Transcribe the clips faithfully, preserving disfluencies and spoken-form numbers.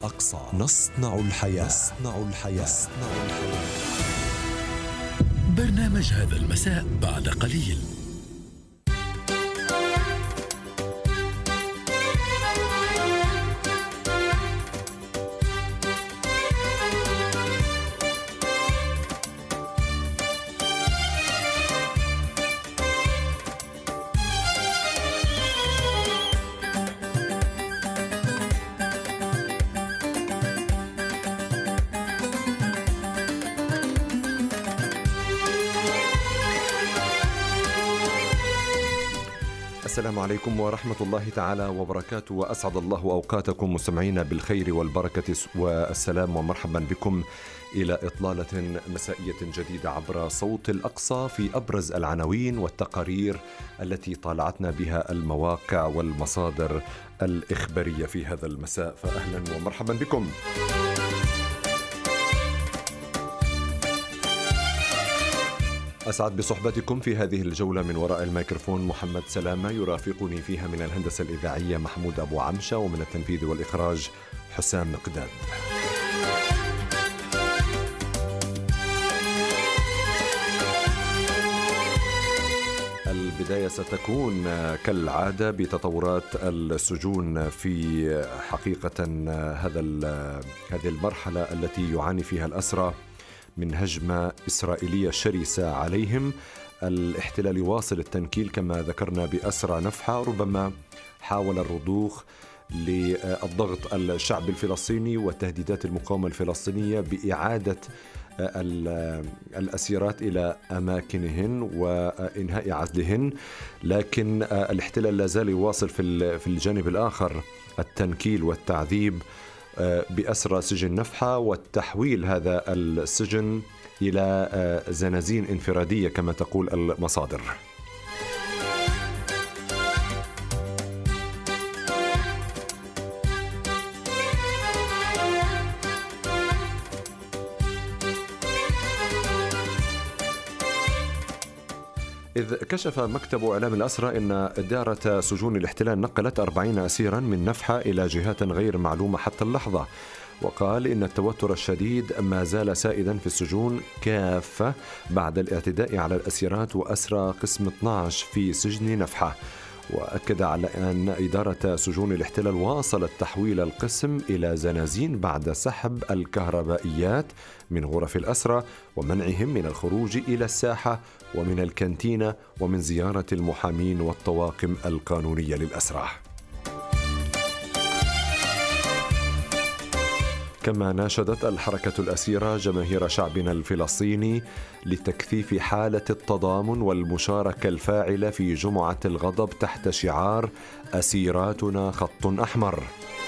الأقصى. نصنع الحياة. نصنع الحياة. نصنع الحياة. برنامج هذا المساء بعد قليل. السلام عليكم ورحمة الله تعالى وبركاته، وأسعد الله أوقاتكم مستمعين بالخير والبركة والسلام، ومرحبا بكم إلى إطلالة مسائية جديدة عبر صوت الأقصى في أبرز العناوين والتقارير التي طالعتنا بها المواقع والمصادر الإخبارية في هذا المساء، فأهلا ومرحبا بكم. أسعد بصحبتكم في هذه الجولة. من وراء الميكروفون محمد سلامة، يرافقني فيها من الهندسة الإذاعية محمود أبو عمشة، ومن التنفيذ والإخراج حسام مقداد. البداية ستكون كالعادة بتطورات السجون في حقيقة هذا هذه المرحلة التي يعاني فيها الأسرى من هجمة إسرائيلية شرسة عليهم. الاحتلال يواصل التنكيل كما ذكرنا بأسرى نفحة، ربما حاول الرضوخ للضغط الشعب الفلسطيني وتهديدات المقاومة الفلسطينية بإعادة الأسيرات إلى أماكنهن وإنهاء عزلهن، لكن الاحتلال لا زال يواصل في الجانب الآخر التنكيل والتعذيب بأسرى سجن نفحة، والتحويل هذا السجن إلى زنازين انفرادية كما تقول المصادر. إذ كشف مكتب إعلام الأسرى أن إدارة سجون الاحتلال نقلت أربعين أسيرا من نفحة إلى جهات غير معلومة حتى اللحظة، وقال إن التوتر الشديد ما زال سائدا في السجون كافة بعد الاعتداء على الأسيرات وأسرى قسم اثني عشر في سجن نفحة. وأكد على أن إدارة سجون الاحتلال واصلت تحويل القسم إلى زنازين بعد سحب الكهربائيات من غرف الأسرى ومنعهم من الخروج إلى الساحة ومن الكانتينة ومن زيارة المحامين والطواقم القانونية للأسرى. كما ناشدت الحركة الأسيرة جماهير شعبنا الفلسطيني لتكثيف حالة التضامن والمشاركة الفاعلة في جمعة الغضب تحت شعار أسيراتنا خط أحمر.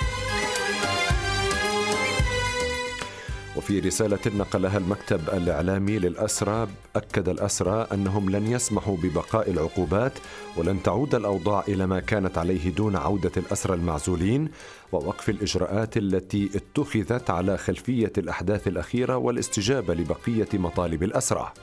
وفي رسالة نقلها المكتب الإعلامي للأسرى، أكد الأسرى أنهم لن يسمحوا ببقاء العقوبات ولن تعود الأوضاع إلى ما كانت عليه دون عودة الأسرى المعزولين ووقف الإجراءات التي اتخذت على خلفية الأحداث الأخيرة والاستجابة لبقية مطالب الأسرى.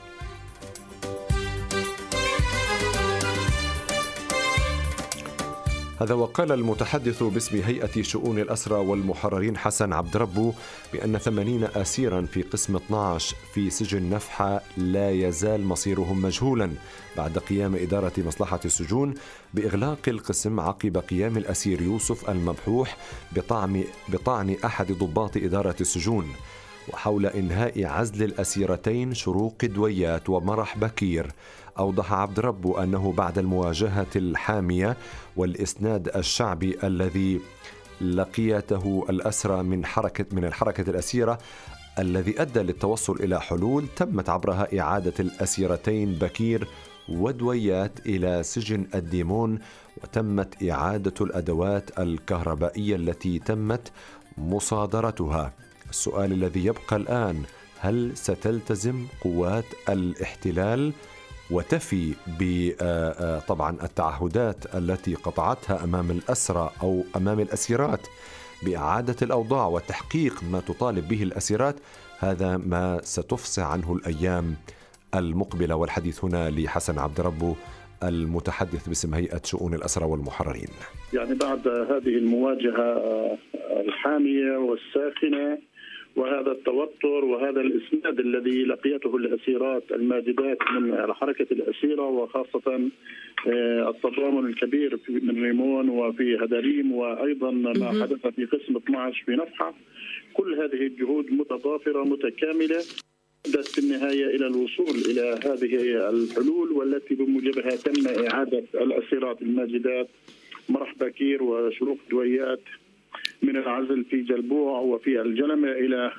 هذا وقال المتحدث باسم هيئة شؤون الأسرى والمحررين حسن عبد ربه بأن ثمانين أسيرا في قسم اثني عشر في سجن نفحة لا يزال مصيرهم مجهولا بعد قيام إدارة مصلحة السجون بإغلاق القسم عقب قيام الأسير يوسف المبحوح بطعن بطعن أحد ضباط إدارة السجون. وحول إنهاء عزل الأسيرتين شروق دويات ومرح بكير، أوضح عبد ربه أنه بعد المواجهة الحامية والإسناد الشعبي الذي لقيته الأسرى من حركة من الحركة الأسيرة الذي أدى للتوصل إلى حلول تمت عبرها إعادة الأسيرتين بكير ودويات إلى سجن الديمون، وتمت إعادة الأدوات الكهربائية التي تمت مصادرتها. السؤال الذي يبقى الآن: هل ستلتزم قوات الاحتلال وتفي بطبعا التعهدات التي قطعتها أمام الأسرى أو أمام الأسيرات بإعادة الأوضاع وتحقيق ما تطالب به الأسيرات؟ هذا ما ستفصح عنه الأيام المقبلة. والحديث هنا لحسن عبد ربه المتحدث باسم هيئة شؤون الأسرى والمحررين. يعني بعد هذه المواجهة الحامية والساخنة وهذا التوتر وهذا الإسناد الذي لقيته الأسيرات الماجدات من حركة الأسيرة، وخاصة التضامن الكبير من ريمون وفي هدريم، وأيضا ما حدث في قسم اثني عشر في نفحة، كل هذه الجهود متضافرة متكاملة أدت في النهاية إلى الوصول إلى هذه الحلول، والتي بموجبها تم إعادة الأسيرات الماجدات مرح بكير وشروق دويات من العزل في جلبوع وفي الجلمة إلى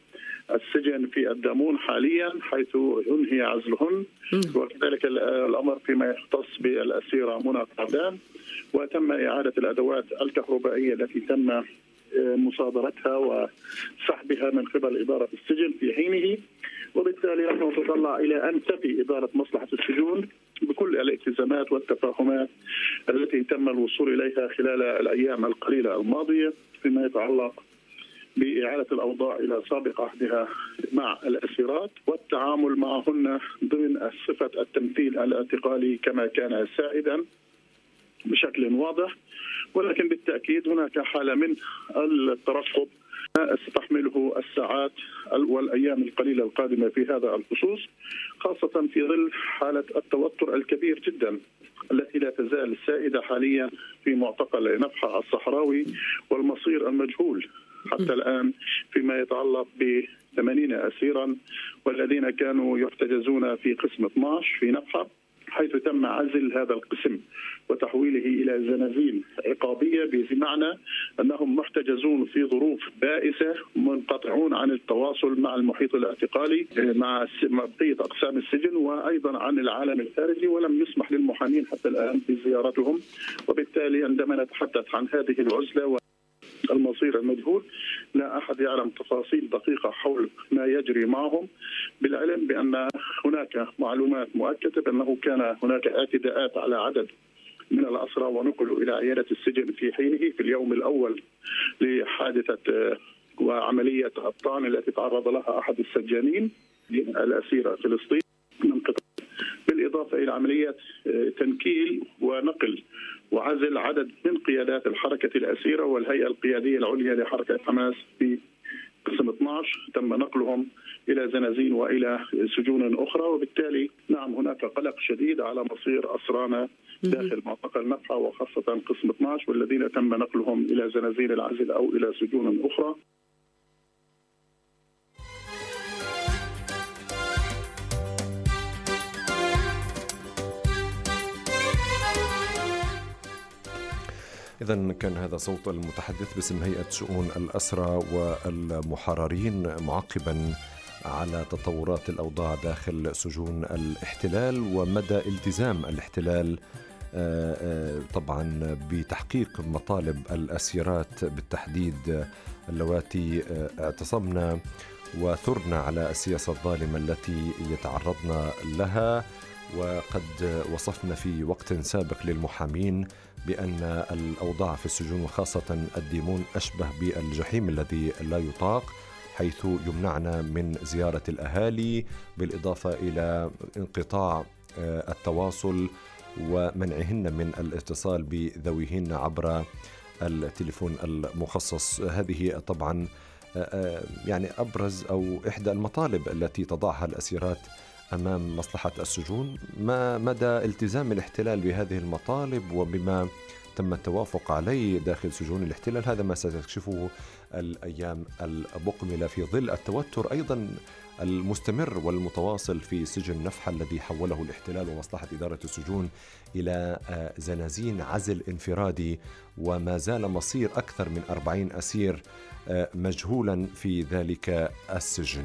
السجن في الدامون حاليا، حيث ينهي عزلهن، وكذلك الأمر فيما يختص بالأسيرة منى قعدان. وتم إعادة الأدوات الكهربائية التي تم مصادرتها وسحبها من قبل إدارة السجن في حينه، وبالتالي نحن نتطلع إلى أن تفي إدارة مصلحة السجون بكل الالتزامات والتفاهمات التي تم الوصول إليها خلال الأيام القليلة الماضية فيما يتعلق بإعادة الأوضاع إلى سابق عهدها مع الأسيرات، والتعامل معهن ضمن صفة التمثيل الاعتقالي كما كان سائدا بشكل واضح. ولكن بالتأكيد هناك حالة من الترقب استحمله الساعات والأيام القليلة القادمة في هذا الخصوص، خاصة في ظل حالة التوتر الكبير جدا التي لا تزال سائدة حاليا في معتقل نفحة الصحراوي، والمصير المجهول حتى الآن فيما يتعلق ب ثمانين أسيرا والذين كانوا يحتجزون في قسم اثني عشر في نفحة، حيث تم عزل هذا القسم وتحويله إلى زنازين عقابية، بمعنى أنهم محتجزون في ظروف بائسة، منقطعون عن التواصل مع المحيط الاعتقالي مع بقية أقسام السجن وأيضا عن العالم الخارجي، ولم يسمح للمحامين حتى الآن بزيارتهم. وبالتالي عندما نتحدث عن هذه العزلة المصير المجهول، لا أحد يعلم تفاصيل دقيقة حول ما يجري معهم، بالعلم بأن هناك معلومات مؤكدة بأنه كان هناك اعتداءات على عدد من الأسرى ونقلوا إلى عيادة السجن في حينه في اليوم الأول لحادثة وعملية الطعن التي تعرض لها أحد السجانين الأسيرة فلسطين من قطر، بالإضافة إلى عملية تنكيل ونقل وعزل عدد من قيادات الحركة الأسيرة والهيئة القيادية العليا لحركة حماس في قسم اثني عشر، تم نقلهم إلى زنازين وإلى سجون أخرى. وبالتالي نعم هناك قلق شديد على مصير أسرانا داخل معتقل نفحة وخاصة قسم اثني عشر، والذين تم نقلهم إلى زنازين العزل أو إلى سجون أخرى. إذن كان هذا صوت المتحدث باسم هيئة شؤون الأسرى والمحررين معقبا على تطورات الأوضاع داخل سجون الاحتلال ومدى التزام الاحتلال طبعا بتحقيق مطالب الأسيرات بالتحديد اللواتي اعتصمنا وثرنا على السياسة الظالمة التي يتعرضنا لها. وقد وصفنا في وقت سابق للمحامين بأن الأوضاع في السجون وخاصة الديمون أشبه بالجحيم الذي لا يطاق، حيث يمنعنا من زيارة الأهالي بالإضافة إلى انقطاع التواصل ومنعهن من الاتصال بذويهن عبر التليفون المخصص. هذه طبعا يعني أبرز أو إحدى المطالب التي تضعها الأسيرات أمام مصلحة السجون. ما مدى التزام الاحتلال بهذه المطالب وبما تم التوافق عليه داخل سجون الاحتلال، هذا ما ستكشفه الأيام المقبلة في ظل التوتر أيضا المستمر والمتواصل في سجن نفحة الذي حوله الاحتلال ومصلحة إدارة السجون إلى زنازين عزل انفرادي، وما زال مصير أكثر من أربعين أسير مجهولا في ذلك السجن.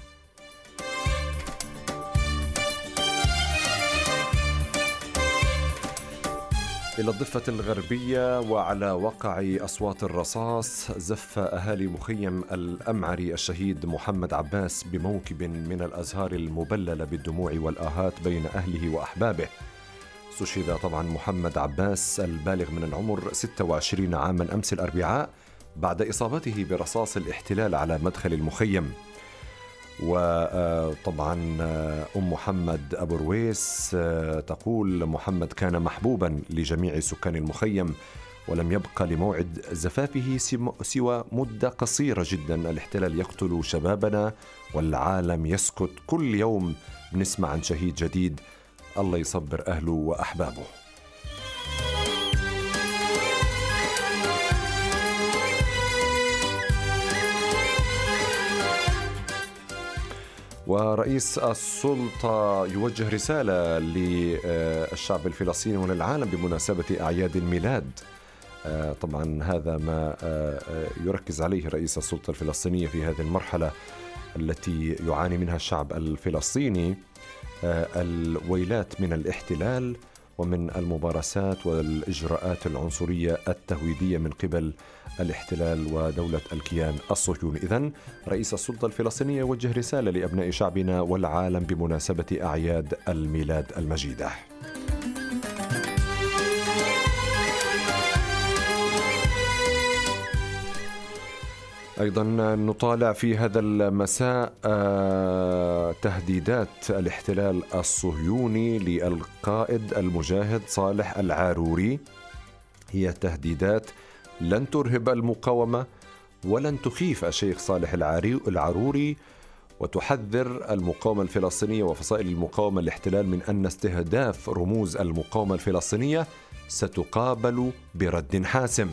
إلى الضفة الغربية وعلى وقع أصوات الرصاص، زف أهالي مخيم الأمعري الشهيد محمد عباس بموكب من الأزهار المبللة بالدموع والآهات بين أهله وأحبابه. استشهد طبعا محمد عباس البالغ من العمر ستة وعشرين عاما أمس الأربعاء بعد إصابته برصاص الاحتلال على مدخل المخيم. وطبعا أم محمد أبو رويس تقول: محمد كان محبوبا لجميع سكان المخيم، ولم يبقى لموعد زفافه سوى مدة قصيرة جدا. الاحتلال يقتل شبابنا والعالم يسكت، كل يوم بنسمع عن شهيد جديد، الله يصبر أهله وأحبابه. ورئيس السلطة يوجه رسالة للشعب الفلسطيني وللعالم بمناسبة أعياد الميلاد. طبعا هذا ما يركز عليه رئيس السلطة الفلسطينية في هذه المرحلة التي يعاني منها الشعب الفلسطيني الويلات من الاحتلال ومن الممارسات والإجراءات العنصرية التهويدية من قبل الاحتلال ودولة الكيان الصهيوني. إذن رئيس السلطة الفلسطينية يوجه رسالة لأبناء شعبنا والعالم بمناسبة أعياد الميلاد المجيدة. أيضا نطالع في هذا المساء تهديدات الاحتلال الصهيوني للقائد المجاهد صالح العاروري. هي تهديدات لن ترهب المقاومة ولن تخيف الشيخ صالح العاروري، وتحذر المقاومة الفلسطينية وفصائل المقاومة الاحتلال من أن استهداف رموز المقاومة الفلسطينية ستقابل برد حاسم.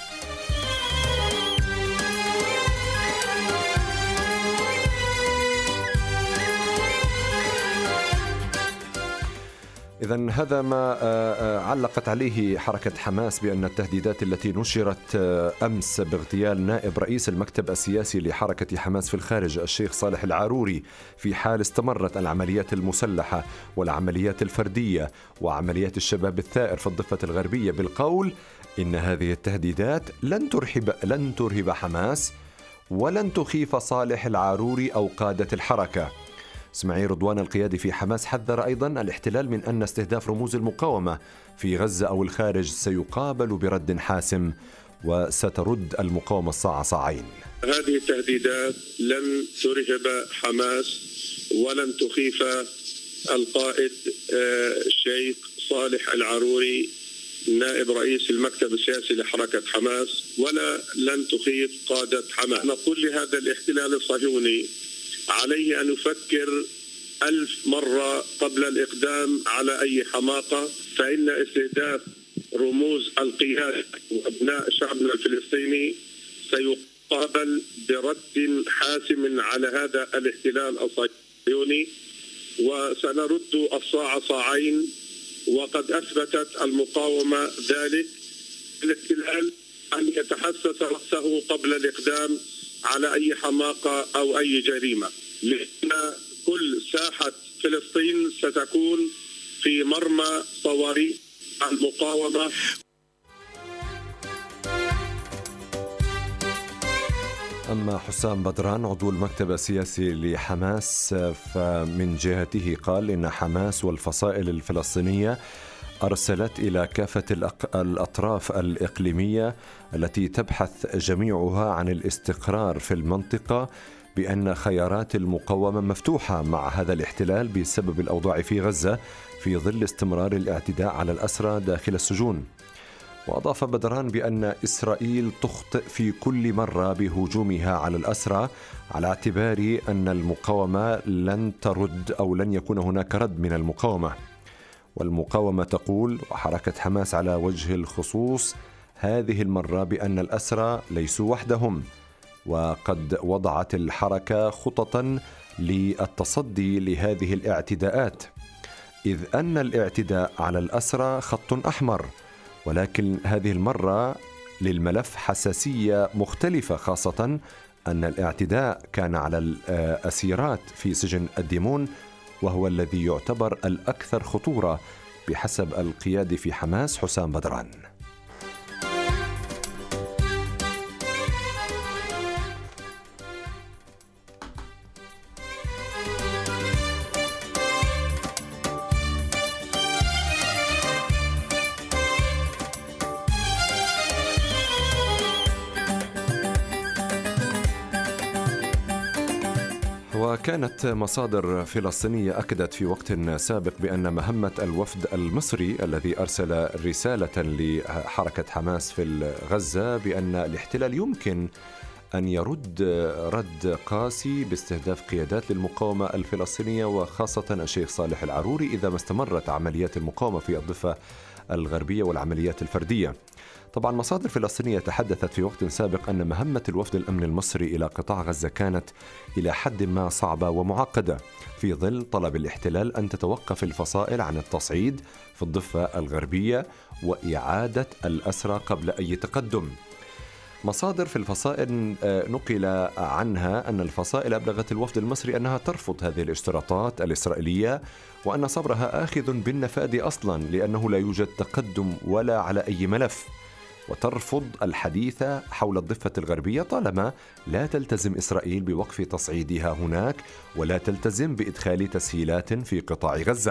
إذن هذا ما علقت عليه حركة حماس بأن التهديدات التي نشرت أمس باغتيال نائب رئيس المكتب السياسي لحركة حماس في الخارج الشيخ صالح العاروري في حال استمرت العمليات المسلحة والعمليات الفردية وعمليات الشباب الثائر في الضفة الغربية، بالقول إن هذه التهديدات لن ترهب لن ترهب حماس ولن تخيف صالح العاروري أو قادة الحركة. اسماعيل رضوان القيادي في حماس حذر أيضا الاحتلال من أن استهداف رموز المقاومة في غزة أو الخارج سيقابل برد حاسم وسترد المقاومة الصاع صاعين. هذه التهديدات لن ترهب حماس ولن تخيف القائد الشيخ صالح العاروري نائب رئيس المكتب السياسي لحركة حماس، ولا لن تخيف قادة حماس. نقول لهذا الاحتلال الصهيوني عليه أن يفكر ألف مرة قبل الإقدام على أي حماقة، فإن استهداف رموز القيادة وأبناء شعبنا الفلسطيني سيقابل برد حاسم على هذا الاحتلال الصهيوني، وسنرد الصاع صاعين. وقد أثبتت المقاومة ذلك. الاحتلال أن يتحسس رأسه قبل الإقدام على أي حماقة أو أي جريمة، لأن كل ساحة فلسطين ستكون في مرمى صواريخ المقاومة. أما حسام بدران عضو المكتب السياسي لحماس فمن جهته قال إن حماس والفصائل الفلسطينية أرسلت إلى كافة الأطراف الإقليمية التي تبحث جميعها عن الاستقرار في المنطقة بأن خيارات المقاومة مفتوحة مع هذا الاحتلال بسبب الأوضاع في غزة في ظل استمرار الاعتداء على الأسرى داخل السجون. وأضاف بدران بأن إسرائيل تخطئ في كل مرة بهجومها على الأسرى على اعتبار أن المقاومة لن ترد أو لن يكون هناك رد من المقاومة. والمقاومة تقول وحركة حماس على وجه الخصوص هذه المرة بأن الأسرى ليسوا وحدهم، وقد وضعت الحركة خططا للتصدي لهذه الاعتداءات، إذ أن الاعتداء على الأسرى خط أحمر، ولكن هذه المرة للملف حساسية مختلفة، خاصة أن الاعتداء كان على الأسيرات في سجن الديمون، وهو الذي يعتبر الأكثر خطورة بحسب القيادي في حماس حسام بدران. وكانت مصادر فلسطينية أكدت في وقت سابق بأن مهمة الوفد المصري الذي أرسل رسالة لحركة حماس في غزة بأن الاحتلال يمكن أن يرد رد قاسي باستهداف قيادات للمقاومة الفلسطينية وخاصة الشيخ صالح العروري إذا ما استمرت عمليات المقاومة في الضفة الغربية والعمليات الفردية. طبعا مصادر فلسطينية تحدثت في وقت سابق أن مهمة الوفد الأمن المصري إلى قطاع غزة كانت إلى حد ما صعبة ومعقدة في ظل طلب الاحتلال أن تتوقف الفصائل عن التصعيد في الضفة الغربية وإعادة الأسرى قبل أي تقدم. مصادر في الفصائل نقل عنها أن الفصائل أبلغت الوفد المصري أنها ترفض هذه الاشتراطات الإسرائيلية وأن صبرها آخذ بالنفاد أصلا لأنه لا يوجد تقدم ولا على أي ملف، وترفض الحديث حول الضفة الغربية طالما لا تلتزم إسرائيل بوقف تصعيدها هناك ولا تلتزم بإدخال تسهيلات في قطاع غزة.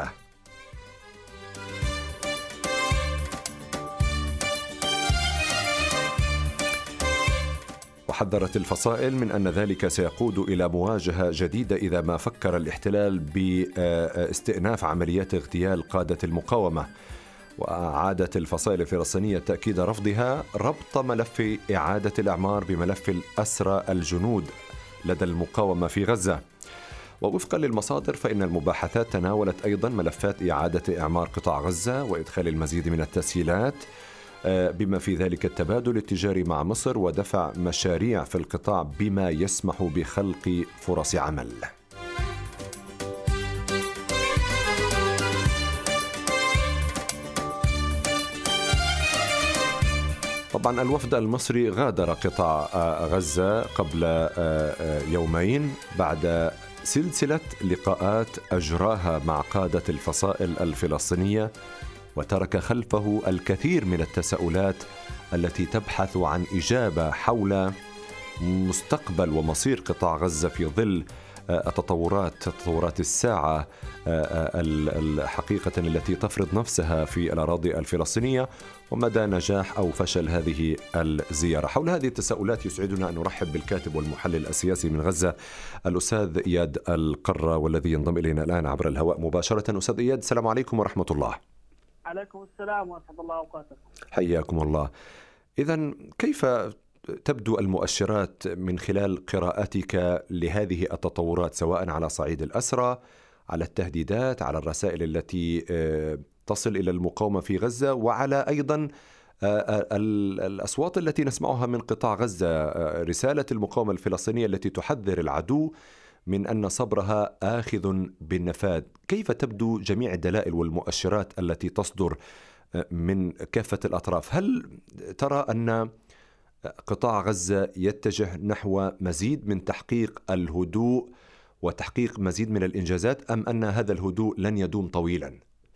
وحذرت الفصائل من أن ذلك سيقود إلى مواجهة جديدة إذا ما فكر الاحتلال باستئناف عمليات اغتيال قادة المقاومة. وأعادت الفصائل الفلسطينية تأكيد رفضها ربط ملف إعادة الإعمار بملف الأسرى الجنود لدى المقاومة في غزة. ووفقا للمصادر فإن المباحثات تناولت أيضا ملفات إعادة إعمار قطاع غزة وإدخال المزيد من التسهيلات بما في ذلك التبادل التجاري مع مصر ودفع مشاريع في القطاع بما يسمح بخلق فرص عمل. طبعا الوفد المصري غادر قطاع غزة قبل يومين بعد سلسلة لقاءات أجراها مع قادة الفصائل الفلسطينية، وترك خلفه الكثير من التساؤلات التي تبحث عن إجابة حول مستقبل ومصير قطاع غزة في ظل التطورات تطورات الساعة الحقيقة التي تفرض نفسها في الأراضي الفلسطينية ومدى نجاح أو فشل هذه الزيارة. حول هذه التساؤلات يسعدنا أن نرحب بالكاتب والمحلل السياسي من غزة الأستاذ إياد القرة والذي ينضم إلينا الآن عبر الهواء مباشرة. أستاذ إياد، السلام عليكم ورحمة الله. عليكم السلام ورحمة الله وبركاته. حياكم الله. إذن كيف تبدو المؤشرات من خلال قراءتك لهذه التطورات سواء على صعيد الأسرى، على التهديدات، على الرسائل التي تصل إلى المقاومة في غزة، وعلى أيضا الأصوات التي نسمعها من قطاع غزة، رسالة المقاومة الفلسطينية التي تحذر العدو من أن صبرها آخذ بالنفاد؟ كيف تبدو جميع الدلائل والمؤشرات التي تصدر من كافة الأطراف؟ هل ترى أن قطاع غزة يتجه نحو مزيد من تحقيق الهدوء وتحقيق مزيد من الإنجازات، أم أن هذا الهدوء لن يدوم طويلا؟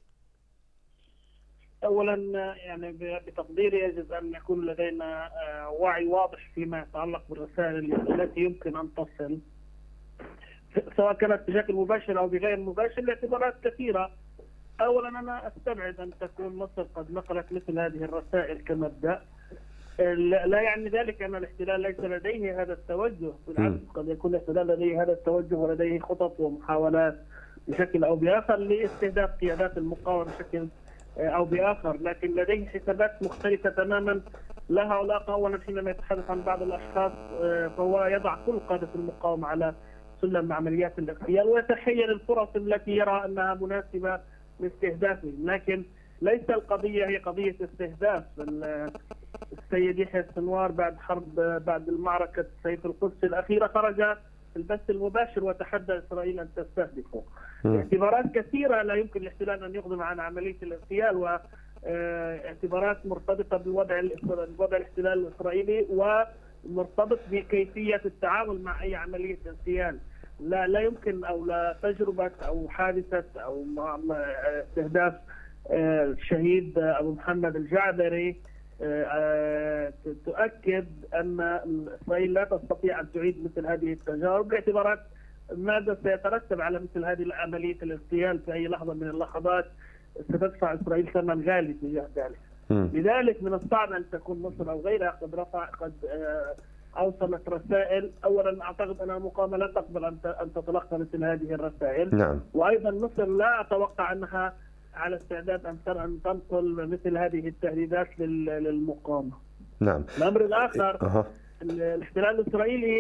أولا يعني بتقديري يجب أن يكون لدينا وعي واضح فيما يتعلق بالرسائل التي يمكن أن تصل، سواء كانت بشكل مباشر أو بغير مباشر، لاعتبارات كثيرة. أولا أنا أستبعد أن تكون مصر قد نقلت مثل هذه الرسائل كمبدأ. لا يعني ذلك أن الاحتلال ليس لديه هذا التوجه، بالعكس قد يكون الاحتلال لديه هذا التوجه ولديه خطط ومحاولات بشكل أو بآخر لاستهداف قيادات المقاومة بشكل أو بآخر، لكن لديه حسابات مختلفة تماما لها علاقة. أولا حينما يتحدث عن بعض الأشخاص فهو يضع كل قادة المقاومة على سلم عمليات الاغتيال ويتخيل الفرص التي يرى أنها مناسبة لاستهدافهم، لكن ليس القضية هي قضية استهداف. السيد يحيى السنوار بعد حرب بعد المعركة سيف القدس الأخيرة خرج في البث المباشر وتحدى إسرائيل أن تستهدفه. اعتبارات كثيرة لا يمكن الاحتلال أن يقدم عن عملية الاغتيال، واعتبارات مرتبطة بالوضع الوضع الاحتلال الإسرائيلي ومرتبط بكيفية التعامل مع أي عملية اغتيال. لا لا يمكن أو لا تجربة أو حادثة أو استهداف الشهيد أبو محمد الجعبري تؤكد أن إسرائيل لا تستطيع أن تعيد مثل هذه التجارب، باعتبارات ماذا سيترتب على مثل هذه عملية الاغتيال في أي لحظة من اللحظات ستدفع إسرائيل ثمن غالي تجاه ذلك. لذلك من الصعب أن تكون مصر أو غيرها قد رفع قد أوصلت رسائل. أولا أعتقد أن المقاومة لا تقبل أن تتلقى مثل هذه الرسائل. نعم. وأيضا مصر لا أتوقع أنها على استعداد أن تنقل مثل هذه التهديدات للمقاومة. نعم. الأمر الآخر أه. الاحتلال الإسرائيلي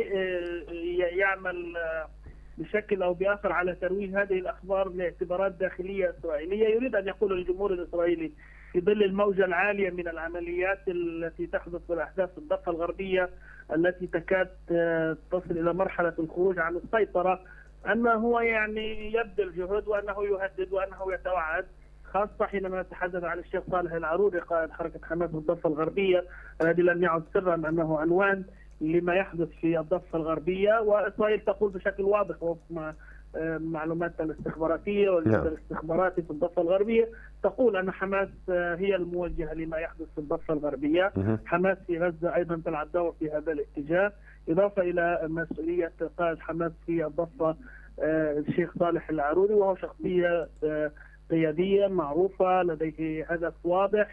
يعمل بشكل أو بآخر على ترويج هذه الأخبار لاعتبارات داخلية إسرائيلية. يريد أن يقول الجمهور الإسرائيلي في ظل الموجة العالية من العمليات التي تحدث في الأحداث في الضفة الغربية التي تكاد تصل إلى مرحلة الخروج عن السيطرة، أنه هو يعني يبذل جهد وأنه يهدد وأنه يتوعد، خاصة حينما نتحدث عن الشيخ صالح العروري قائد حركة حماس بالضفة الغربية الذي لم يعد سرا أنه عنوان لما يحدث في الضفة الغربية. وإسرائيل تقول بشكل واضح وفق معلوماتنا الاستخباراتية والجهاز الاستخباراتي في الضفة الغربية تقول أن حماس هي الموجهة لما يحدث في الضفة الغربية. حماس في غزة أيضا تلعب دور في هذا الاتجاه، إضافة إلى مسؤولية قائد حماس في الضفة الشيخ صالح العروري، وهو شخصية قيادية معروفة لديه هدف واضح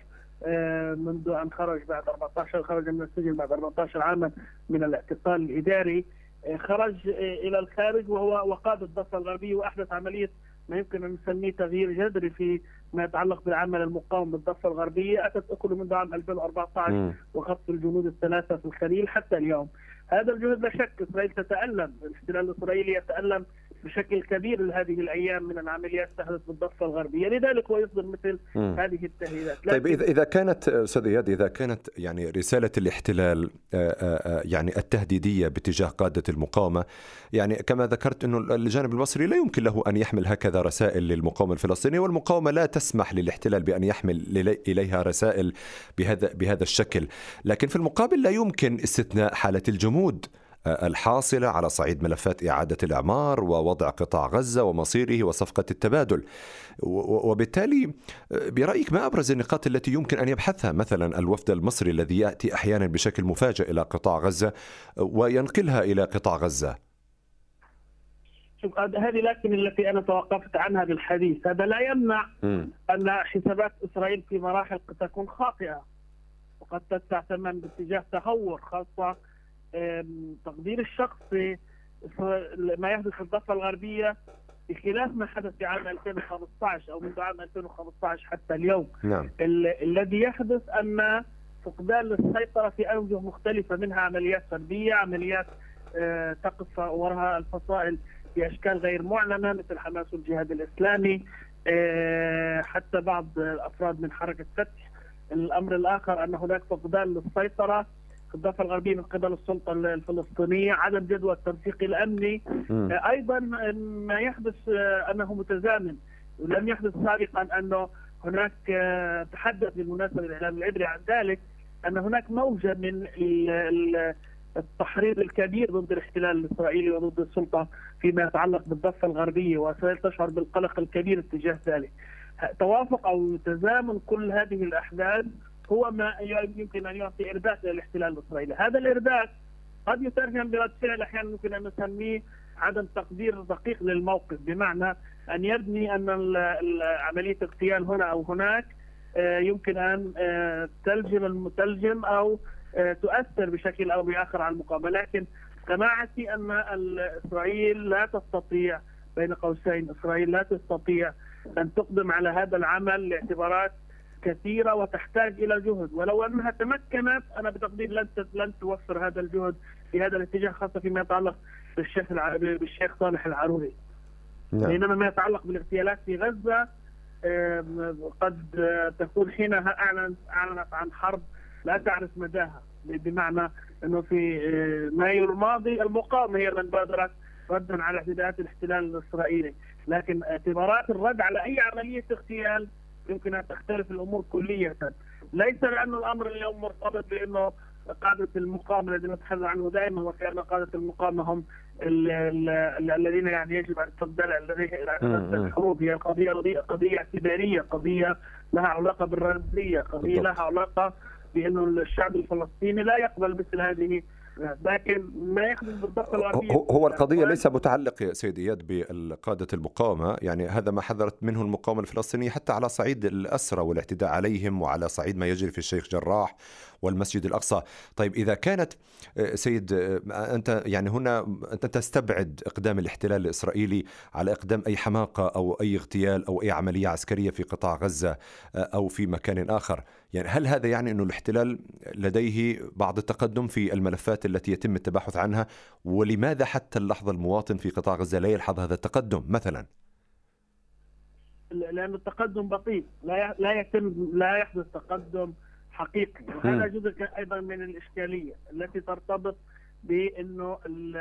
منذ أن خرج بعد أربعة عشر خرج من السجن بعد أربعة عشر عاما من الاعتقال الإداري، خرج إلى الخارج وهو وقاد الضفة الغربية وأحدث عملية ما يمكن أن نسميه تغيير جذري في ما يتعلق بالعمل المقاوم بالضفة الغربية. أتت أكل منذ عام ألفين وأربعة عشر وخطف الجنود الثلاثة في الخليل حتى اليوم. هذا الجهد لا شك إسرائيل تتألم، الاحتلال الإسرائيلي يتألم بشكل كبير هذه الأيام من العمليات تحدث بالضفة الغربية، لذلك هو يصدر مثل م. هذه التهديدات. طيب إذا إذا كانت أستاذ إياد إذا كانت يعني رسالة الاحتلال يعني التهديدية باتجاه قادة المقاومة، يعني كما ذكرت إنه الجانب المصري لا يمكن له أن يحمل هكذا رسائل للمقاومة الفلسطينية، والمقاومة لا تسمح للاحتلال بأن يحمل إليها رسائل بهذا بهذا الشكل، لكن في المقابل لا يمكن استثناء حالة الجمود الحاصلة على صعيد ملفات إعادة الإعمار ووضع قطاع غزة ومصيره وصفقة التبادل. وبالتالي برأيك ما أبرز النقاط التي يمكن أن يبحثها مثلا الوفد المصري الذي يأتي أحيانا بشكل مفاجئ إلى قطاع غزة وينقلها إلى قطاع غزة؟ شوف هذه لكن التي أنا توقفت عنها بالحديث، هذا لا يمنع م. أن حسابات إسرائيل في مراحل قد تكون خاطئة وقد تدفع ثمن باتجاه تهور، خاصة تقدير الشخصي ما يحدث في الضفة الغربية بخلاف ما حدث في عام ألفين وخمسة عشر أو منذ عام ألفين وخمسة عشر حتى اليوم. نعم. ال- الذي يحدث أن فقدان للسيطرة في أوجه مختلفة، منها عمليات فردية، عمليات آه تقف وراها الفصائل بأشكال غير معلنة مثل حماس والجهاد الإسلامي، آه حتى بعض الأفراد من حركة فتح. الأمر الآخر أن هناك فقدان للسيطرة في الضفة الغربية من قبل السلطة الفلسطينية، عدم جدوى التنسيق الأمني. م. أيضا ما يحدث أنه متزامن، ولم يحدث سابقا أنه هناك تحدث بالمناسبة الإعلام العبري عن ذلك أن هناك موجة من التحريض الكبير ضد الاحتلال الإسرائيلي وضد السلطة فيما يتعلق بالضفة الغربية، وإسرائيل تشعر بالقلق الكبير اتجاه ذلك. توافق أو تزامن كل هذه الأحداث هو ما يمكن أن يعطي إرباك للاحتلال الإسرائيلي. هذا الإرباك قد يترجم برد فعل أحيانا ممكن أن نسميه عدم تقدير دقيق للموقف، بمعنى أن يبني أن عملية اغتيال هنا أو هناك يمكن أن تلجم المتلجم أو تؤثر بشكل أو بآخر على المقاومة. لكن قناعتي أن إسرائيل لا تستطيع، بين قوسين إسرائيل لا تستطيع أن تقدم على هذا العمل لاعتبارات كثيرة وتحتاج إلى جهد، ولو أنها تمكنت أنا بتقدير لن لن توفر هذا الجهد في هذا الاتجاه، خاصة فيما يتعلق بالشيخ الع... بالشيخ صالح العروري. نعم. بينما ما يتعلق بالاغتيالات في غزة قد تكون حينها أعلنت أعلنت عن حرب لا تعرف مداها، بمعنى أنه في مايو الماضي المقاومة هي من بادرت ردا على اعتداءات الاحتلال الإسرائيلي، لكن اعتبارات الرد على أي عملية اغتيال يمكن أن تختلف الأمور كلية. ليس لأن الأمر اليوم مرتبط بأنه قادة المقاومة الذين نتحدث عنه دائما، وكأن قادة المقاومة هم الذين يعني يجب أن تبدأ الحروب. هي قضية قضية اعتبارية، قضية لها علاقة بالرمزية، قضية لها علاقة بأنه الشعب الفلسطيني لا يقبل مثل هذه لكن ما يحدث بالضفة الغربية هو القضية ليس متعلق يا سيد إياد بقادة المقاومة، يعني هذا ما حذرت منه المقاومة الفلسطينية حتى على صعيد الأسرى والاعتداء عليهم، وعلى صعيد ما يجري في الشيخ جراح والمسجد الأقصى. طيب إذا كانت سيد أنت يعني هنا أنت تستبعد إقدام الاحتلال الإسرائيلي على إقدام أي حماقة أو أي اغتيال أو أي عملية عسكرية في قطاع غزة أو في مكان آخر، يعني هل هذا يعني أنه الاحتلال لديه بعض التقدم في الملفات التي يتم التباحث عنها؟ ولماذا حتى اللحظة المواطن في قطاع غزة لا يلحظ هذا التقدم مثلا؟ لأن التقدم بطيء، لا لا يتم لا يحدث تقدم حقيقي، وهذا جزء أيضا من الإشكالية التي ترتبط بأنه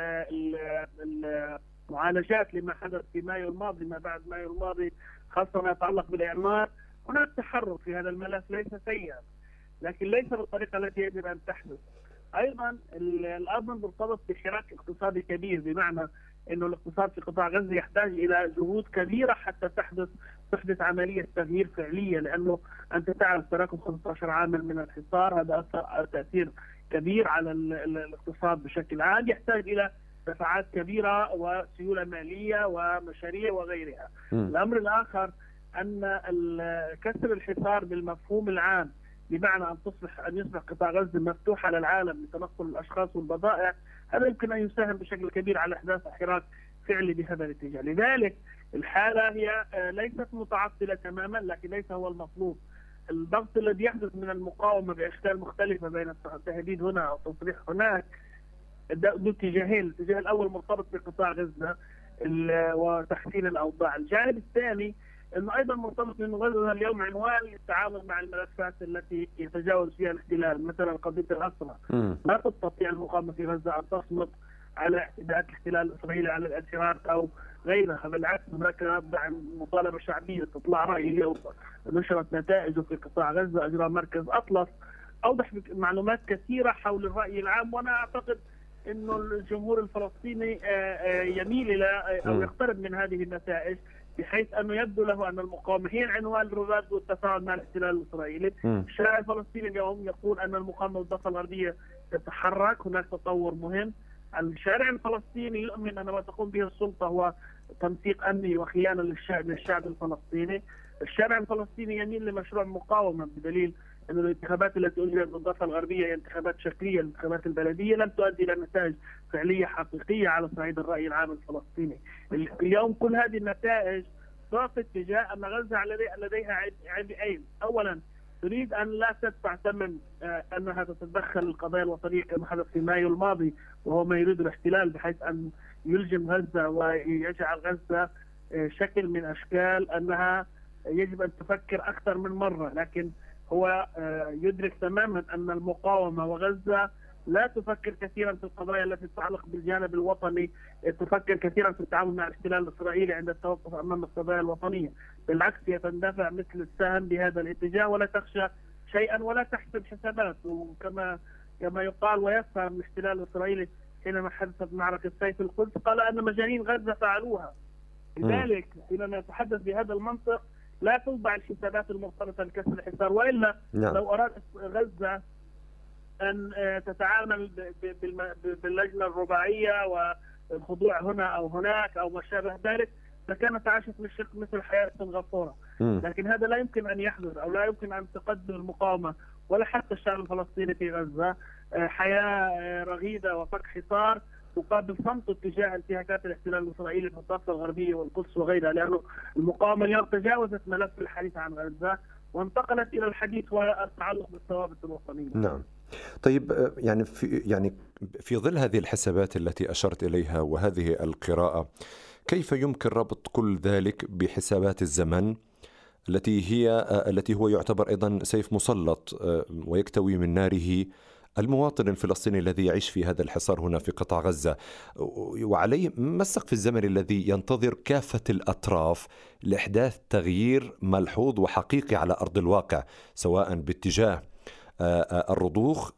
المعالجات لما حدث في مايو الماضي، ما بعد مايو الماضي، خاصة ما يتعلق بالإعمار. هناك تحرك في هذا الملف ليس سيئا، لكن ليس بالطريقة التي يجب أن تحدث. أيضا الأمر مرتبط بحراك اقتصادي كبير، بمعنى أنه الاقتصاد في قطاع غزة يحتاج إلى جهود كبيرة حتى تحدث تحدث عملية تغيير فعلية، لأنه أنت تعرف تراكم خمسة عشر عاما من الحصار، هذا أثر تأثير كبير على الاقتصاد بشكل عام، يحتاج إلى دفعات كبيرة وسيولة مالية ومشاريع وغيرها. م. الأمر الآخر أن كسر الحصار بالمفهوم العام، بمعنى أن تصبح أن يصبح قطاع غزة مفتوح على العالم لتنقل الأشخاص والبضائع، هذا يمكن أن يساهم بشكل كبير على إحداث حراك فعلي بهذا الاتجاه. لذلك الحالة هي ليست متعطلة تماما، لكن ليس هو المطلوب. الضغط الذي يحدث من المقاومة بأشكال مختلفة بين التهديد هنا أو التصريح هناك ذو اتجاهين. الاتجاه الأول مرتبط بقطاع غزة وتحسين الأوضاع، الجانب الثاني انه ايضا مرتبط من غزه اليوم عنوان للتعامل مع الملفات التي يتجاوز فيها الاحتلال، مثلا قضيه الاسرى. لا تستطيع المقاومه في غزه ان تصمت على اعتداءات الاحتلال الاسرائيلي على الاسيرات او غيرها، بالعكس هناك مطالبه شعبيه استطلاع راي نشرت نتائجه في قطاع غزه، اجرى مركز اطلس اوضح معلومات كثيره حول الراي العام. وانا اعتقد انه الجمهور الفلسطيني يميل الى او يقترب من هذه النتائج، بحيث أنه يبدو له أن المقاومة هي عنوان الرباط والتفاعل مع الاحتلال الإسرائيلي. الشارع الفلسطيني اليوم يقول أن المقاومة والضفة الغربية تتحرك، هناك تطور مهم. الشارع الفلسطيني يؤمن أن ما تقوم به السلطة هو تمسيك أمني وخيانة للشعب للشعب الفلسطيني. الشارع الفلسطيني يميل لمشروع مقاومة، بدليل أن الانتخابات التي أجريت بالضفة الغربية هي انتخابات شكلية، الانتخابات البلدية لم تؤدي إلى نتائج فعلية حقيقية على صعيد الرأي العام الفلسطيني. اليوم كل هذه النتائج ضغط اتجاه أن غزة لديها عبئين. أولا تريد أن لا تدفع ثمن أنها تتدخل القضايا الوطنية كما حدث في مايو الماضي، وهو ما يريد الاحتلال، بحيث أن يلجم غزة ويجعل غزة شكل من أشكال أنها يجب أن تفكر أكثر من مرة. لكن هو يدرك تماما أن المقاومة وغزة لا تفكر كثيرا في القضايا التي تتعلق بالجانب الوطني، تفكر كثيرا في التعامل مع الاحتلال الإسرائيلي عند التوقف أمام القضايا الوطنية. بالعكس هي تندفع مثل السهم بهذا الاتجاه، ولا تخشى شيئا ولا تحسب حسابات. وكما كما يقال ويفهم الاحتلال الإسرائيلي حينما حدثت معركة سيف القدس قال أن مجانين غزة فعلوها. لذلك حينما نتحدث بهذا المنطق لا توضع الحسابات المرتبطة بكسر الحصار، وإلا لو أرادت غزة أن تتعامل باللجنة الرباعية والخضوع هنا أو هناك أو ما شابه ذلك لكانت عاشت بالشق مثل حياة غفورة. لكن هذا لا يمكن أن يحدث، أو لا يمكن أن تقدم المقاومة ولا حتى الشعب الفلسطيني في غزة حياة رغيدة وفك حصار مقابل صمت اتجاه انتهاكات الاحتلال الإسرائيلي في الضفة الغربية والقدس وغيرها، لأنه المقاومة اليوم تجاوزت ملف الحديث عن غزة وانتقلت إلى الحديث والتعلق بالثوابت الوطنية. نعم. طيب يعني في يعني في ظل هذه الحسابات التي أشرت إليها وهذه القراءة، كيف يمكن ربط كل ذلك بحسابات الزمن التي هي التي هو يعتبر أيضا سيف مسلط ويكتوي من ناره المواطن الفلسطيني الذي يعيش في هذا الحصار هنا في قطاع غزة، وعليه ما السقف الزمني الذي ينتظر كافة الأطراف لإحداث تغيير ملحوظ وحقيقي على أرض الواقع، سواء باتجاه الرضوخ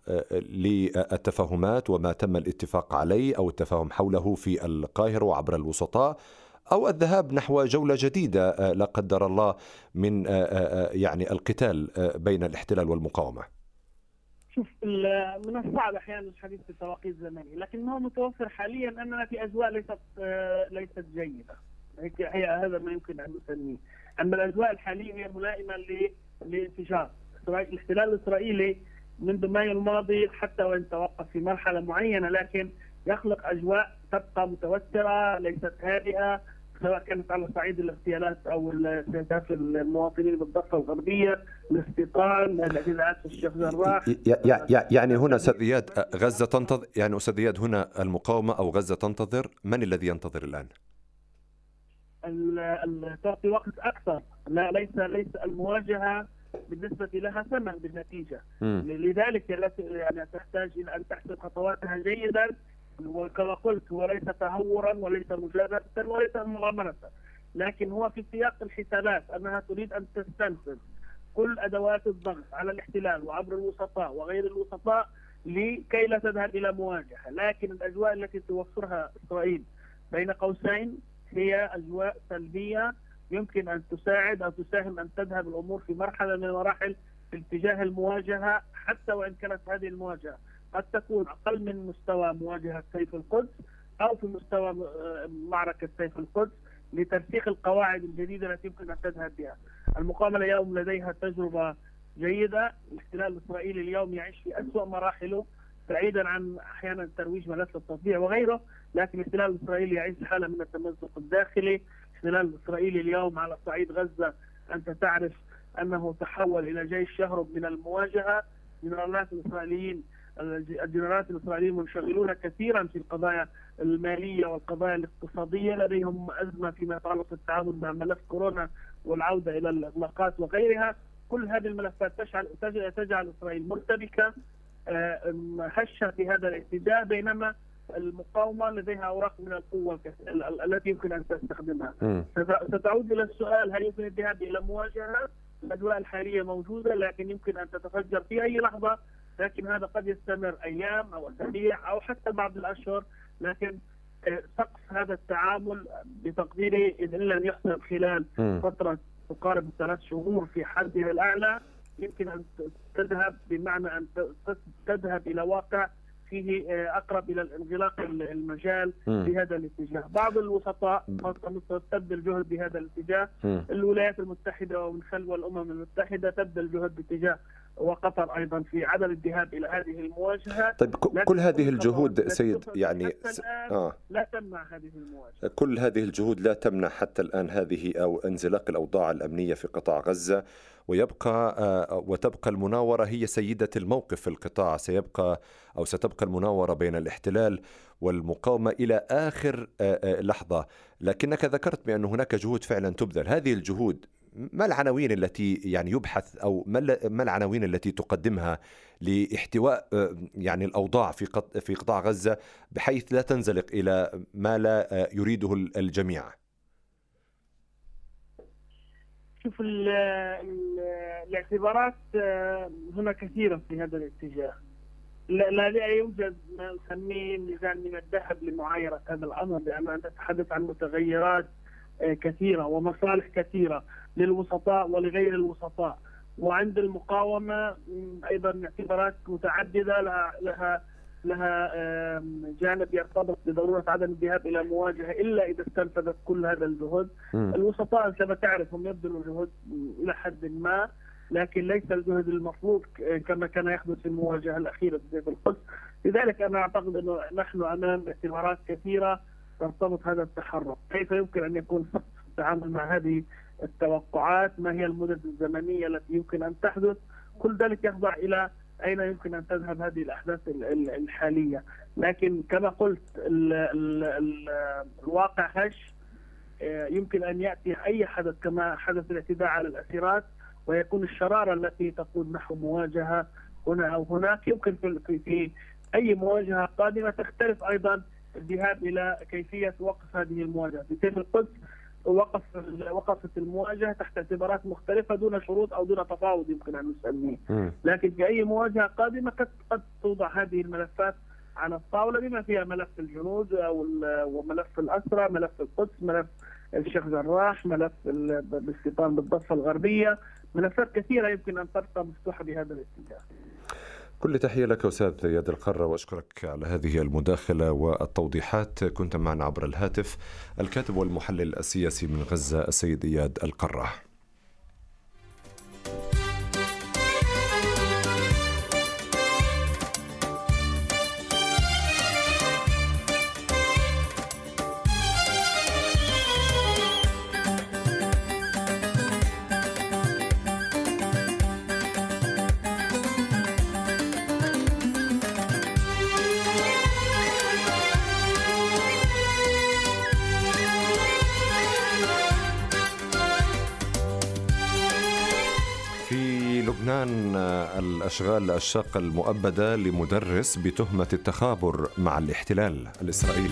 للتفاهمات وما تم الاتفاق عليه أو التفاهم حوله في القاهرة وعبر الوسطاء، أو الذهاب نحو جولة جديدة لا قدر الله من يعني القتال بين الاحتلال والمقاومة؟ شوف، من الصعب احيانا الحديث في توقيت زمني، لكن ما هو متوفر حاليا اننا في اجواء ليست ليست جيده. هي هذا ما يمكن ان نسميه. اما الاجواء الحاليه هي ملائمه للانفجار. الاحتلال الاسرائيلي منذ مايو الماضي حتى وان توقف في مرحله معينه، لكن يخلق اجواء تبقى متوتره ليست هادئه، سواء كانت على صعيد الاغتيالات او استهداف المواطنين بالضفه الغربيه، الاستيطان، الاعتداءات في الشيخ جراح. يعني هنا استاذ زياد غزه تنتظر، يعني استاذ زياد هنا المقاومه او غزه تنتظر، من الذي ينتظر الان؟ تعطي وقت اكثر، لا ليس ليس المواجهه بالنسبه لها ثمن بالنتيجه. م. لذلك يعني تحتاج الى ان تحسب خطواتها جيدا، وكما قلت هو ليس تهورا وليس مجازفه وليس مغامره، لكن هو في سياق الحسابات انها تريد ان تستنفذ كل ادوات الضغط على الاحتلال وعبر الوسطاء وغير الوسطاء لكي لا تذهب الى مواجهه. لكن الاجواء التي توفرها اسرائيل بين قوسين هي اجواء سلبيه يمكن ان تساعد او تساهم ان تذهب الامور في مرحله من المراحل في اتجاه المواجهه، حتى وان كانت هذه المواجهه قد تكون اقل من مستوى مواجهه سيف القدس او في مستوى معركه سيف القدس، لترسيخ القواعد الجديده التي يمكن ان تذهب بها. المقاومه اليوم لديها تجربه جيده، الاحتلال الاسرائيلي اليوم يعيش في اسوأ مراحله، بعيدا عن احيانا ترويج ملف التطبيع وغيره، لكن الاحتلال الاسرائيلي يعيش حاله من التمزق الداخلي. الاحتلال الاسرائيلي اليوم على صعيد غزه انت تعرف انه تحول الى جيش يهرب من المواجهه. الجنرالات الاسرائيليين الجنرالات الاسرائيليين منشغلون كثيرا في القضايا الماليه والقضايا الاقتصاديه، لديهم ازمه فيما يتعلق بالتعامل مع ملف كورونا والعوده الى الاطلاقات وغيرها. كل هذه الملفات تجعل تجعل اسرائيل مرتبكه هشه في هذا الاتجاه، بينما المقاومه لديها اوراق من القوه التي يمكن ان تستخدمها. ستعود الى السؤال، هل يمكن الذهاب الى مواجهه؟ الاجواء الحاليه موجوده، لكن يمكن ان تتفجر في اي لحظه، لكن هذا قد يستمر ايام او اسابيع او حتى بعض الاشهر. لكن سقف هذا التعامل بتقديري ان لم يحصل خلال فتره تقارب ثلاث شهور في حدها الاعلى، يمكن ان تذهب بمعنى ان تذهب الى واقع فيه اقرب الى الانغلاق المجال في هذا الاتجاه. بعض الوسطاء خاصه مصر تبذل جهد بهذا الاتجاه، الولايات المتحده ومن خلفها الامم المتحده تبذل جهد باتجاه، وقطر ايضا في عدم الذهاب الى هذه المواجهه. طيب كل هذه الجهود سيد يعني آه. لا تمنع هذه المواجهه. كل هذه الجهود لا تمنع حتى الان هذه او انزلاق الاوضاع الامنيه في قطاع غزه، ويبقى آه وتبقى المناوره هي سيده الموقف في القطاع. سيبقى او ستبقى المناوره بين الاحتلال والمقاومه الى اخر آه آه لحظه. لكنك ذكرت بان هناك جهود فعلا تبذل. هذه الجهود ما العناوين التي يعني يبحث أو ما العناوين التي تقدمها لاحتواء يعني الأوضاع في في قطاع غزة بحيث لا تنزلق إلى ما لا يريده الجميع؟ شوف، الاعتبارات هنا كثيرة في هذا الاتجاه. لا لا يوجد ما نسميه ميزان من الذهب لمعايرة هذا الأمر، لأن أنت تتحدث عن متغيرات كثيرة ومصالح كثيرة للوسطاء ولغير الوسطاء، وعند المقاومة أيضا اعتبارات متعددة لها لها لها جانب يرتبط بضرورة عدم الذهاب إلى مواجهة إلا إذا استنفذت كل هذا الجهد. الوسطاء كما تعرف هم يبذلوا جهد إلى حد ما، لكن ليس الجهد المطلوب كما كان يحدث في المواجهة الأخيرة في القدس. لذلك أنا أعتقد أنه نحن أمام اعتبارات كثيرة ترتبط هذا التحرك. كيف يمكن أن يكون التعامل مع هذه التوقعات؟ ما هي المدد الزمنية التي يمكن أن تحدث؟ كل ذلك يخضع إلى أين يمكن أن تذهب هذه الأحداث الحالية. لكن كما قلت ال ال ال الواقع هش، يمكن أن يأتي أي حدث كما حدث الاعتداء على الأسيرات ويكون الشرارة التي تقود نحو مواجهة هنا أو هناك. يمكن في, في أي مواجهة قادمة تختلف أيضا الذهاب إلى كيفية وقف هذه المواجهة. في سيف القدس وقف وقفت المواجهة تحت اعتبارات مختلفة دون شروط أو دون تفاوض يمكن أن نسميه، لكن في أي مواجهة قادمة قد قد توضع هذه الملفات على الطاولة، بما فيها ملف الجنود أو وملف الأسرى، ملف القدس، ملف الشيخ جراح، ملف الاستيطان بالضفة الغربية، ملفات كثيرة يمكن أن تبقى مفتوحة بهذا الاتجاه. كل تحية لك أستاذ إياد القرة، وأشكرك على هذه المداخلة والتوضيحات. كنت معنا عبر الهاتف الكاتب والمحلل السياسي من غزة السيد إياد القرة. لبنان الأشغال الشاقة المؤبدة لمدرس بتهمة التخابر مع الاحتلال الإسرائيلي.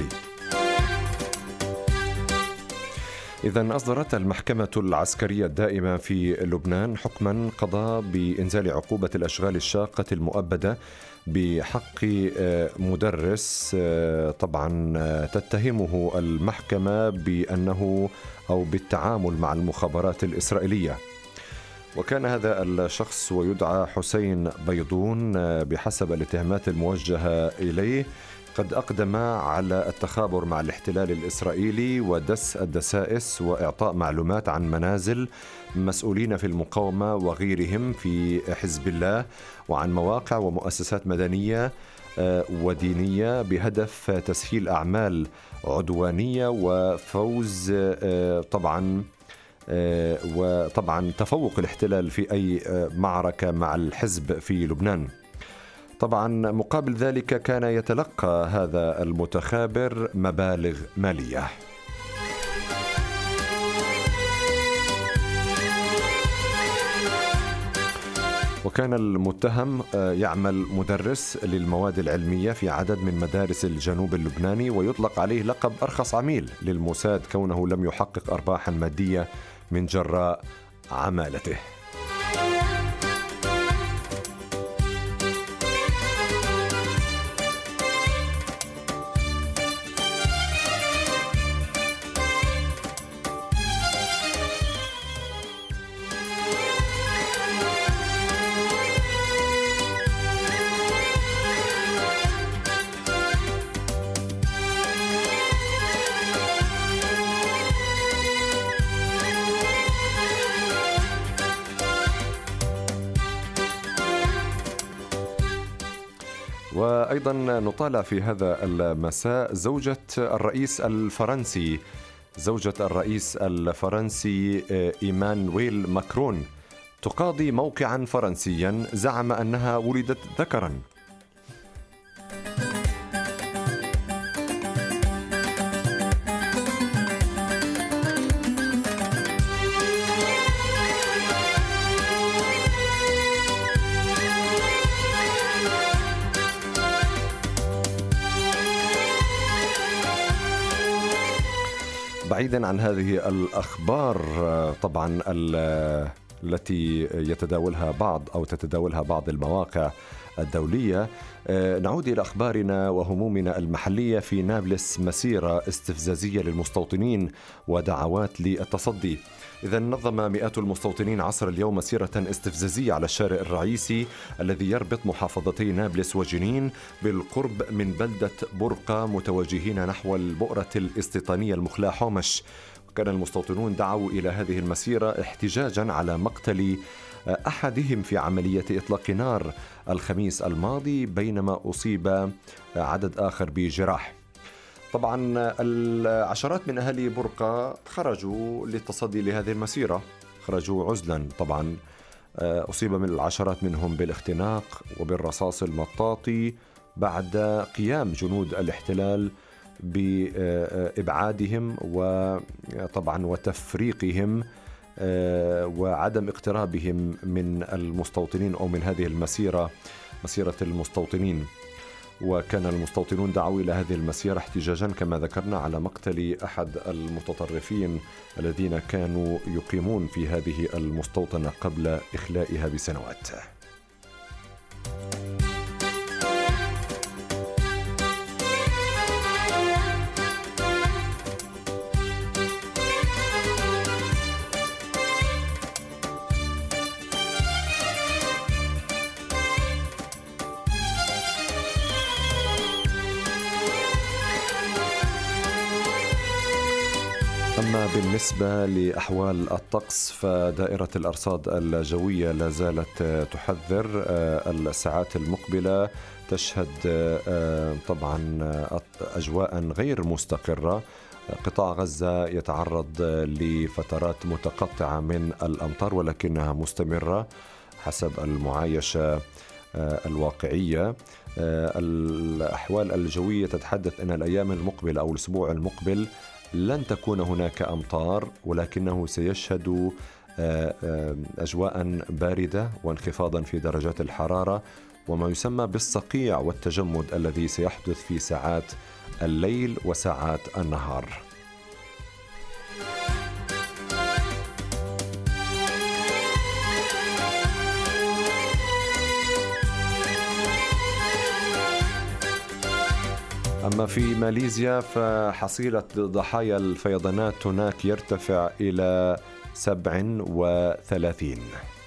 إذن أصدرت المحكمة العسكرية الدائمة في لبنان حكما قضى بإنزال عقوبة الأشغال الشاقة المؤبدة بحق مدرس طبعا تتهمه المحكمة بأنه أو بالتعامل مع المخابرات الإسرائيلية. وكان هذا الشخص ويدعى حسين بيضون بحسب الاتهامات الموجهة إليه قد أقدم على التخابر مع الاحتلال الإسرائيلي ودس الدسائس وإعطاء معلومات عن منازل مسؤولين في المقاومة وغيرهم في حزب الله وعن مواقع ومؤسسات مدنية ودينية بهدف تسهيل أعمال عدوانية وفوز طبعا وطبعا تفوق الاحتلال في أي معركة مع الحزب في لبنان. طبعا مقابل ذلك كان يتلقى هذا المتخابر مبالغ مالية. وكان المتهم يعمل مدرس للمواد العلمية في عدد من مدارس الجنوب اللبناني، ويطلق عليه لقب أرخص عميل للموساد كونه لم يحقق أرباحا مادية من جراء عمالته. وأيضا نطالع في هذا المساء زوجة الرئيس الفرنسي زوجة الرئيس الفرنسي إيمانويل ماكرون تقاضي موقعا فرنسيا زعم أنها ولدت ذكرا. بعيدا عن هذه الأخبار طبعا التي يتداولها بعض أو تتداولها بعض المواقع الدولية، نعود إلى أخبارنا وهمومنا المحلية. في نابلس مسيرة استفزازية للمستوطنين ودعوات للتصدي. إذا نظم مئات المستوطنين عصر اليوم مسيرة استفزازية على الشارع الرئيسي الذي يربط محافظتي نابلس وجنين بالقرب من بلدة برقة متوجهين نحو البؤرة الاستيطانية المخلاة حومش. وكان المستوطنون دعوا إلى هذه المسيرة احتجاجا على مقتل أحدهم في عملية إطلاق نار الخميس الماضي بينما أصيب عدد آخر بجراح. طبعا العشرات من أهالي برقة خرجوا للتصدي لهذه المسيرة، خرجوا عزلا. طبعا أصيب من العشرات منهم بالاختناق وبالرصاص المطاطي بعد قيام جنود الاحتلال بإبعادهم وطبعا وتفريقهم وعدم اقترابهم من المستوطنين أو من هذه المسيرة مسيرة المستوطنين. وكان المستوطنون دعوا إلى هذه المسيرة احتجاجا كما ذكرنا على مقتل أحد المتطرفين الذين كانوا يقيمون في هذه المستوطنة قبل إخلائها بسنوات. أما بالنسبة لأحوال الطقس فدائرة الأرصاد الجوية لا زالت تحذر الساعات المقبلة تشهد طبعا أجواء غير مستقرة. قطاع غزة يتعرض لفترات متقطعة من الأمطار ولكنها مستمرة حسب المعايشة الواقعية. الأحوال الجوية تتحدث أن الأيام المقبلة أو الأسبوع المقبل لن تكون هناك أمطار ولكنه سيشهد أجواء باردة وانخفاضا في درجات الحرارة وما يسمى بالصقيع والتجمد الذي سيحدث في ساعات الليل وساعات النهار. أما في ماليزيا فحصيلة ضحايا الفيضانات هناك يرتفع إلى سبعة وثلاثين.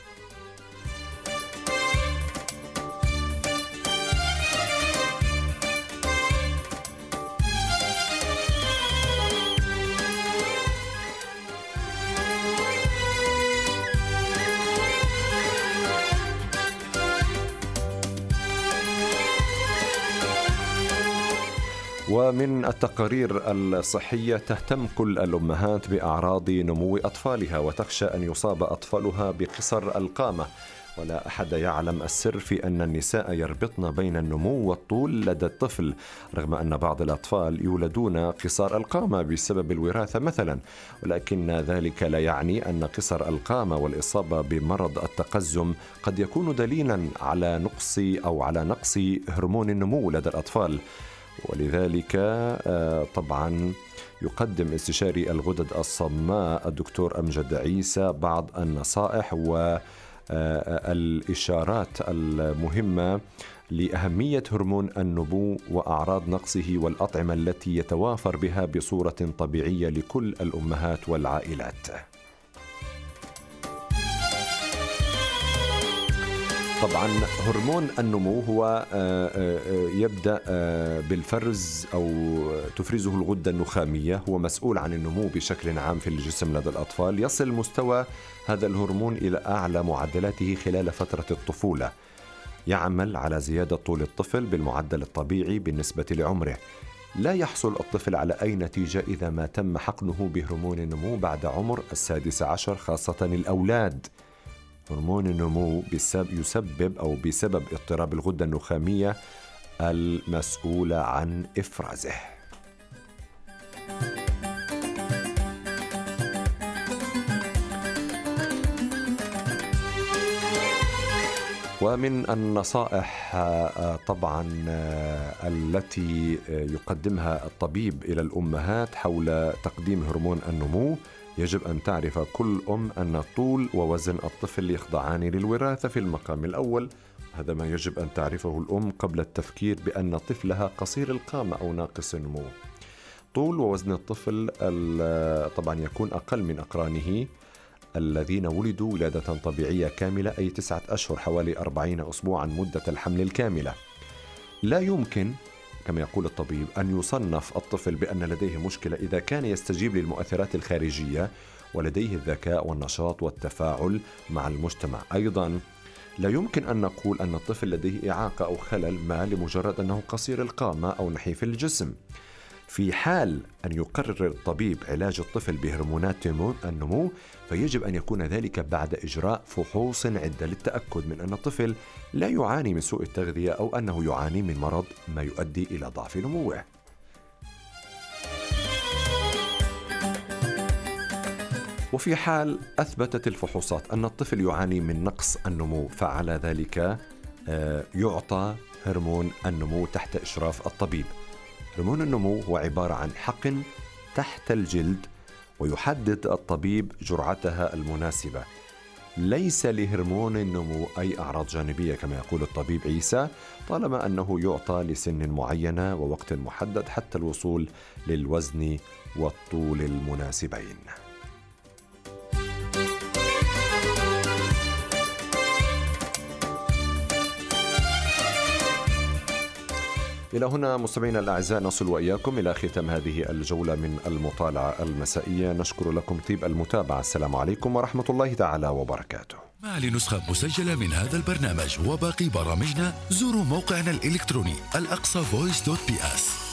ومن التقارير الصحية تهتم كل الأمهات بأعراض نمو أطفالها وتخشى أن يصاب أطفالها بقصر القامة، ولا أحد يعلم السر في أن النساء يربطن بين النمو والطول لدى الطفل، رغم أن بعض الأطفال يولدون قصار القامة بسبب الوراثة مثلا، ولكن ذلك لا يعني أن قصر القامة والإصابة بمرض التقزم قد يكون دليلا على نقص أو على نقص هرمون النمو لدى الأطفال. ولذلك طبعا يقدم استشاري الغدد الصماء الدكتور أمجد عيسى بعض النصائح والإشارات المهمة لأهمية هرمون النمو وأعراض نقصه والأطعمة التي يتوافر بها بصورة طبيعية لكل الأمهات والعائلات. طبعا هرمون النمو هو يبدأ بالفرز أو تفرزه الغدة النخامية، هو مسؤول عن النمو بشكل عام في الجسم لدى الأطفال. يصل مستوى هذا الهرمون إلى أعلى معدلاته خلال فترة الطفولة، يعمل على زيادة طول الطفل بالمعدل الطبيعي بالنسبة لعمره. لا يحصل الطفل على أي نتيجة إذا ما تم حقنه بهرمون النمو بعد عمر السادس عشر، خاصة الأولاد. هرمون النمو يسبب أو بسبب اضطراب الغدة النخامية المسؤولة عن إفرازه. ومن النصائح طبعا التي يقدمها الطبيب إلى الأمهات حول تقديم هرمون النمو، يجب أن تعرف كل أم أن طول ووزن الطفل يخضعان للوراثة في المقام الأول. هذا ما يجب أن تعرفه الأم قبل التفكير بأن طفلها قصير القامة أو ناقص النمو. طول ووزن الطفل طبعا يكون أقل من أقرانه الذين ولدوا ولادة طبيعية كاملة، أي تسعة أشهر حوالي أربعين أسبوعا مدة الحمل الكاملة. لا يمكن كما يقول الطبيب أن يصنف الطفل بأن لديه مشكلة إذا كان يستجيب للمؤثرات الخارجية ولديه الذكاء والنشاط والتفاعل مع المجتمع. أيضا لا يمكن أن نقول أن الطفل لديه إعاقة أو خلل ما لمجرد أنه قصير القامة أو نحيف الجسم. في حال أن يقرر الطبيب علاج الطفل بهرمونات النمو فيجب أن يكون ذلك بعد إجراء فحوص عدة للتأكد من أن الطفل لا يعاني من سوء التغذية أو أنه يعاني من مرض ما يؤدي إلى ضعف نموه. وفي حال أثبتت الفحوصات أن الطفل يعاني من نقص النمو فعلى ذلك يعطى هرمون النمو تحت إشراف الطبيب. هرمون النمو هو عبارة عن حقن تحت الجلد ويحدد الطبيب جرعتها المناسبة. ليس لهرمون النمو أي أعراض جانبية كما يقول الطبيب عيسى، طالما أنه يعطى لسن معينة ووقت محدد حتى الوصول للوزن والطول المناسبين. إلى هنا مستمعينا الأعزاء نصل وإياكم إلى ختام هذه الجولة من المطالعة المسائية. نشكر لكم طيب المتابعة. السلام عليكم ورحمة الله تعالى وبركاته. مع لنسخة مسجلة من هذا البرنامج وباقي برامجنا زوروا موقعنا الإلكتروني الأقصى فويس دوت بي اس.